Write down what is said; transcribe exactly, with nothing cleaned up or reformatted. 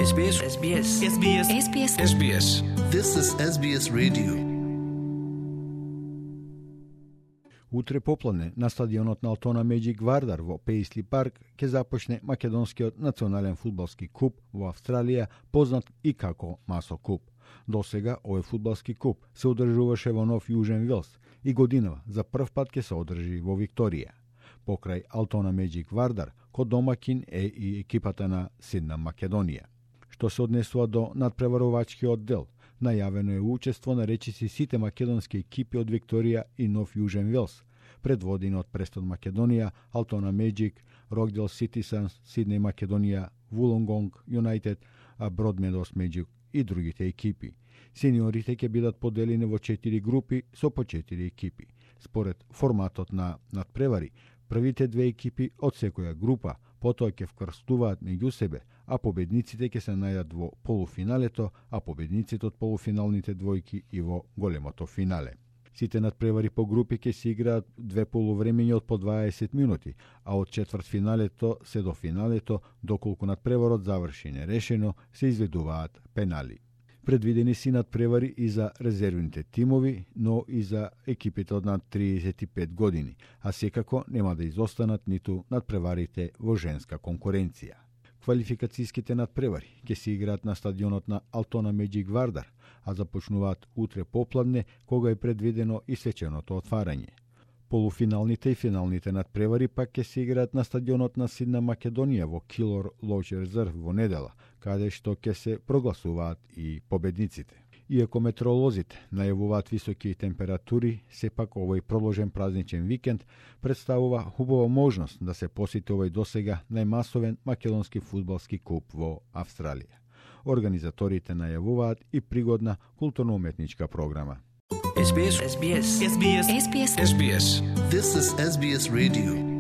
Ес Би Ес, Ес Би Ес, Ес Би Ес, Ес Би Ес, Ес Би Ес. This is Ес Би Ес Radio. Утре попладне на стадионот на Алтона Меджик Вардар во Пейсли парк ќе започне македонскиот национален фудбалски куп во Австралија, познат и како Масо куп. Досега овој фудбалски куп се одржуваше во Нов Јужен Велс и годинава за прв пат ќе се одржи во Викторија. Покрај Алтона Меджик Вардар, ко домакин е и екипата на Сидна Македонија. Што се однесува до надпреварувачкиот дел, најавено е учество на речиси сите македонски екипи од Викторија и Нов Јужен Велс, предводени од Престон Македонија, Алтона Меджик, Рокдел Ситисанс, Сиднеј Македонија, Вулонгонг Юнайтед, Бродмедос Меджик и другите екипи. Сениорите ќе бидат поделени во четири групи со по четири екипи. Според форматот на надпревари, првите две екипи од секоја група потоа ќе вкрстуваат меѓу себе, а победниците ќе се најдат во полуфиналето, а победниците од полуфиналните двојки и во големото финале. Сите надпревари по групи ќе се играат две полувремења од по дваесет минути, а од четвртфиналето се до финалето, доколку надпреварот заврши нерешено, се изведуваат пенали. Предвидени си надпревари и за резервните тимови, но и за екипите од над триесет и пет години, а секако нема да изостанат ниту надпреварите во женска конкуренција. Квалификацијските надпревари ќе се играат на стадионот на Алтона Меджик Вардар, а започнуваат утре попладне, кога е предвидено и свеченото отварање. Полуфиналните и финалните надпревари пак ќе се играат на стадионот на Сидна Македонија во Килор Лоуч Резерв во недела, каде што ќе се прогласуваат и победниците. Иако метеоролозите најавуваат високи температури, сепак овој проложен празничен викенд представува хубава можност да се посети овој досега најмасовен македонски фудбалски куп во Австралија. Организаторите најавуваат и пригодна културно-уметничка програма. Ес Би Ес, Ес Би Ес, Ес Би Ес, Ес Би Ес, Ес Би Ес. This is Ес Би Ес Radio.